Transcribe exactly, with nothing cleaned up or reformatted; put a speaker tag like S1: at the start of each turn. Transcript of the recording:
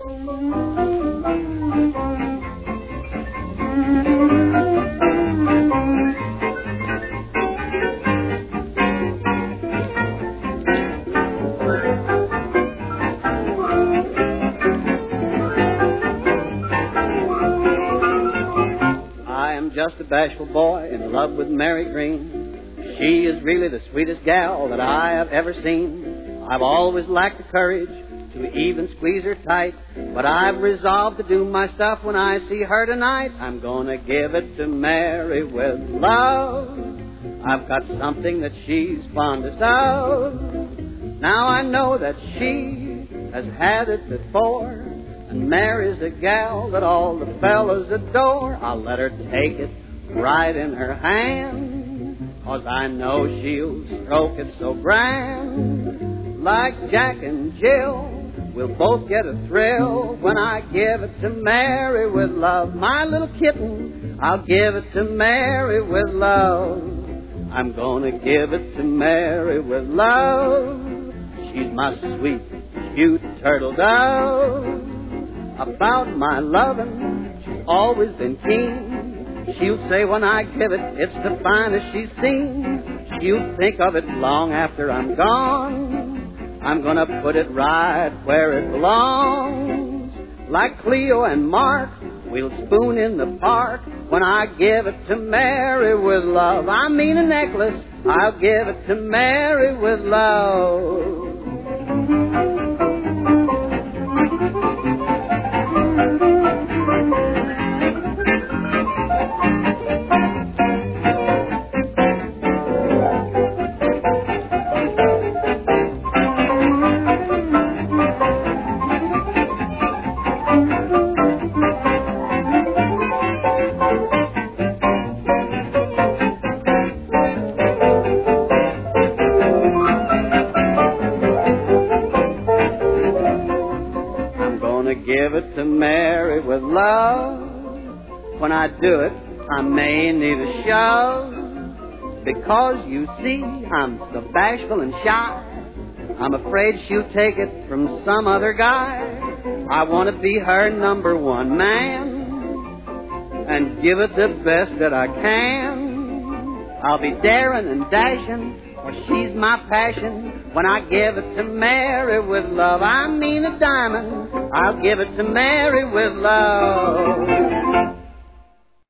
S1: Just a bashful boy in love with Mary Green. She is really the sweetest gal that I have ever seen. I've always lacked the courage to even squeeze her tight, but I've resolved to do my stuff when I see her tonight. I'm gonna give it to Mary with love. I've got something that she's fondest of. Now I know that she has had it before, and Mary's a gal that all the fellas adore. I'll let her take it right in her hand, 'cause I know she'll stroke it so grand. Like Jack and Jill, we'll both get a thrill when I give it to Mary with love. My little kitten, I'll give it to Mary with love. I'm gonna give it to Mary with love. She's my sweet, cute turtle dove. About my lovin', she's always been keen. She'll say when I give it, it's the finest she's seen. She'll think of it long after I'm gone. I'm gonna put it right where it belongs. Like Cleo and Mark, we'll spoon in the park when I give it to Mary with love. I mean a necklace, I'll give it to Mary with love. Give it to Mary with love. When I do it, I may need a shove, because you see, I'm so bashful and shy. I'm afraid she'll take it from some other guy. I want to be her number one man and give it the best that I can. I'll be daring and dashing, for she's my passion. When I give it to Mary with love, I mean a diamond, I'll give it to Mary with love.